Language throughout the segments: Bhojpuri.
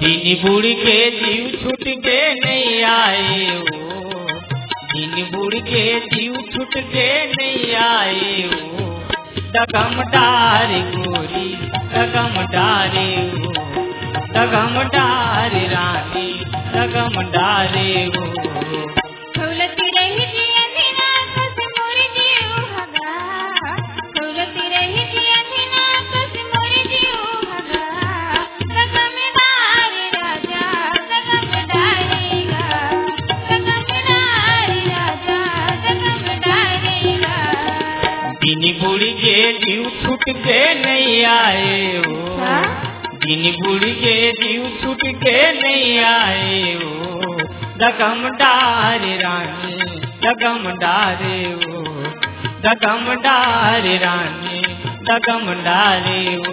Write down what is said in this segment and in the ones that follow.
दिन बुढ़ के जीव छूट के नहीं आए हो, दिन बुढ़ के जीव छूट के नहीं आए हो, दगम डारे गोरी दगम डारे हो, दगम डारे रानी दगम डारे हो। खौलती रही थी अंधेरा कस मोर जीव हगा, खौलती रही थी अंधेरा कस मोर जीव हगा, दगम डारे राजा दगम डारेगा, दगम डारे राजा दगम डारेगा। दिन बुढ़ के जीव छूट के नहीं आए हो, दिन बुढ़ के जीव छूट के नहीं आए हो, दगम डारे रानी दगम डारे हो, दगम डारे रानी दगम डारे हो।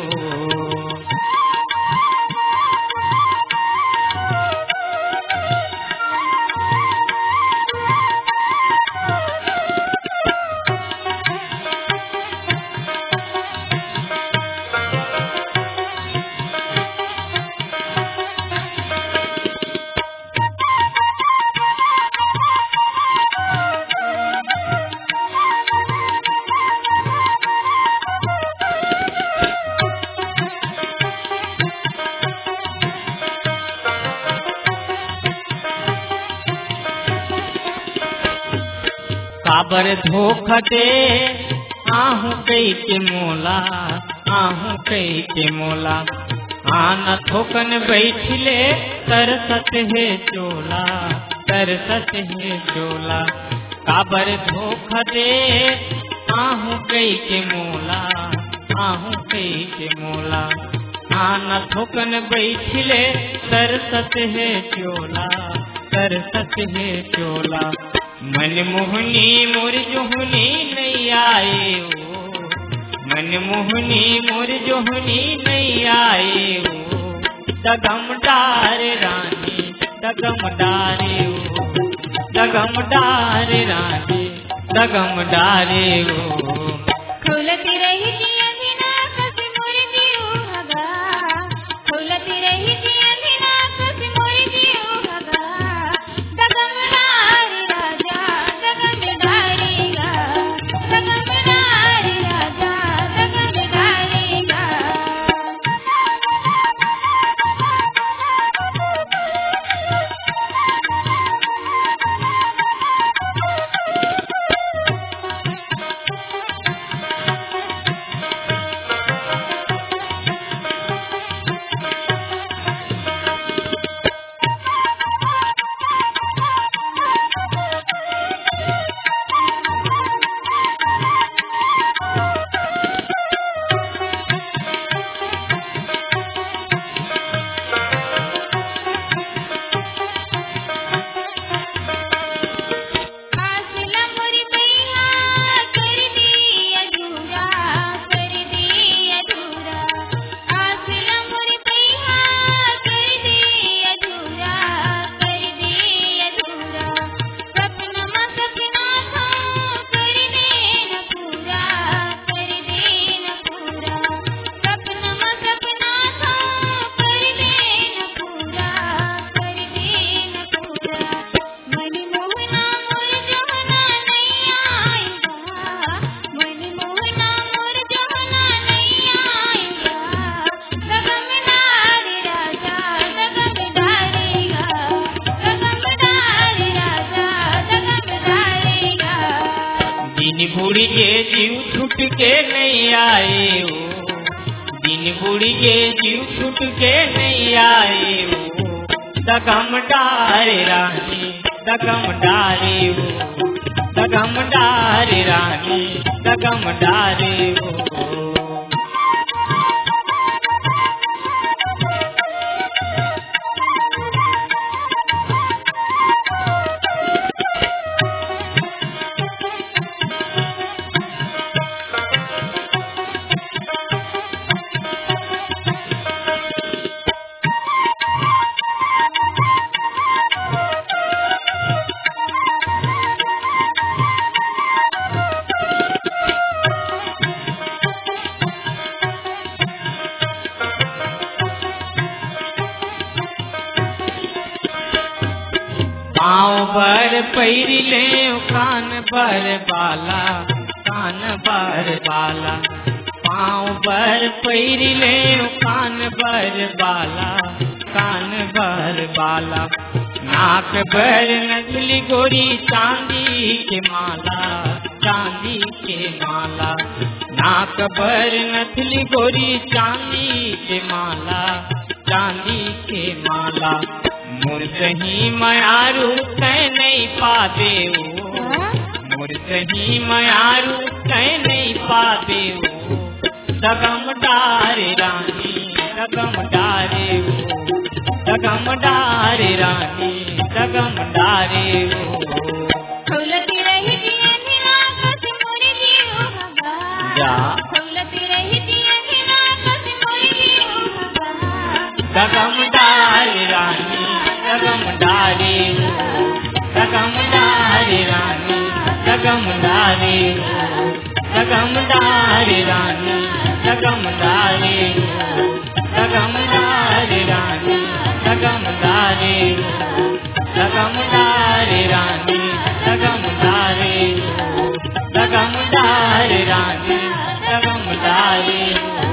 काबर धोखा दे आहू कई के मोला, आहू कई के मोला, आना थोकन बैठले तरसत है चोला, तरसत है चोला। काबर धोखा दे आहू कई के मोला, आहू कई के मोला, आना थोकन बैठले तरसत है चोला, तरसत है चोला। मन मोहनी मोर जोहनी नहीं आए हो, मन मोहनी मोर जोहनी नहीं आए हो, दगम डारे रानी दगम डारे हो, दगम डारे रानी दगम डारे हो। खौलती रही थी अंधेरा कस मोर जीव हगा, खौलती रही थी अंधेरा कस मोर जीव हगा, दगम डारे राजा दगम डारेगा, दगम डारे राजा दगम डारेगा। बुढ़ के जीव छूट के नहीं आए हो, दिन बुढ़ के जीव छूट के नहीं आए हो, दगम डारे रानी दगम डारे हो, दगम डारे रानी दगम डारे हो। बर पैरी ले कान बर बाला, कान बर बाला। पाँव बर पैरी ले कान बर बाला, कान बर बाला। नाक बर नजली गोरी चांदी के माला, चांदी के माला। नाक बर नथली गोरी चांदी के माला, चांदी के माला। मुर्दही मयारू कह नहीं पाते हो, मुर्दही मयारू कह नहीं पाते हो। दगम डारे रानी, दगम डारे हो, दगम डारे रानी, दगम डारे हो। खौलती रही दिया नीला कस मोरी दियो हगा, जा खौलती रही दिया नीला कस मोरी दियो हगा। दगम डारे रानी, दगम डारे हो, दगम डारे रानी, दगम डारे हो, दगम डारे रानी, दगम डारे हो, दगम डारे रानी, दगम डारे हो, दगम डारे रानी, दगम डारे हो, दगम डारे रानी, दगम डारे हो।